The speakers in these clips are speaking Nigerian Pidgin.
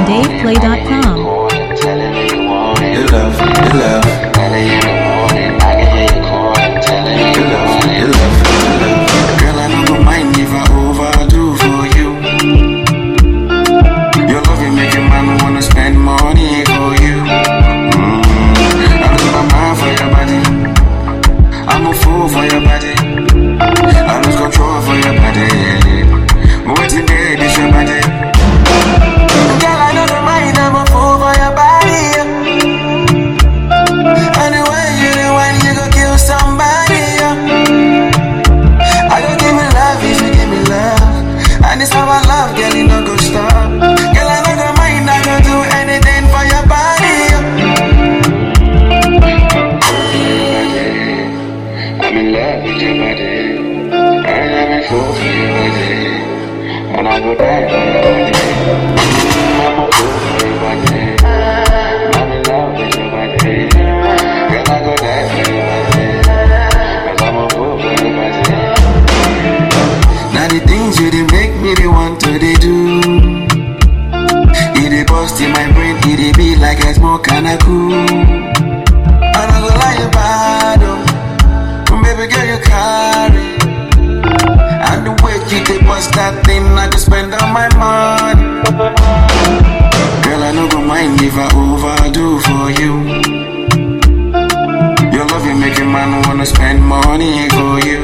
DavePlay.com. Your love, your love. Your love, your love. Girl, I don't mind if I overdo for you. Your love, you make a man wanna spend money for you. I lose my mind for your body. I'm a fool for your body. I lose control for your body. What's in there, this your body? Girl, I don't mind, I'm a fool for your body. Anyway, you the one, you go kill somebody. I go give me love if you give me love. And it's how I love, girl, you no go stop. Girl, I don't mind, I go do anything for your body. I'm in love with your body. I'm a fool for your body. And I go die for your body. I'm a fool for your body. I'm in love with your body. Girl, I go die for your body. Cause I'm a fool for your body. Now the things you did make me the want to they do. It dey bust in my brain, it dey be like I smoke and I cool. And I go lie about baby girl you carry. And the way you take bust that thing, I just spend all my money. Girl, I no go mind if I overdo for you. Your love, you make a man wanna spend money for you.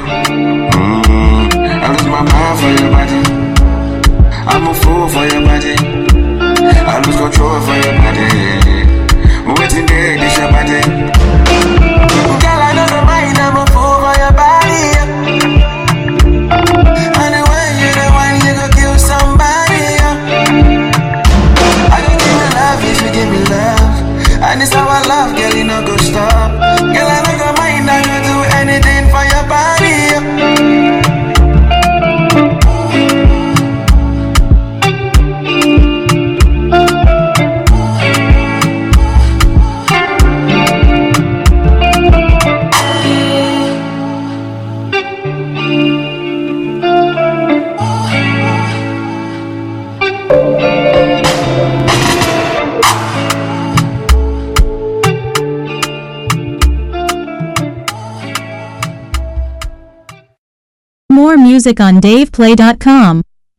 I lose my mind for your body. I'm a fool for your body. I lose control for your body. Waiting there, this your body. Girl, I don't mind, I'm a fool for your body. Anyway, you the one, you go kill somebody. I go give you love if you give me love. And it's how I love, girl, you no go stop. Girl, I don't mind, I go do anything for your body. More music on DavePlay.com.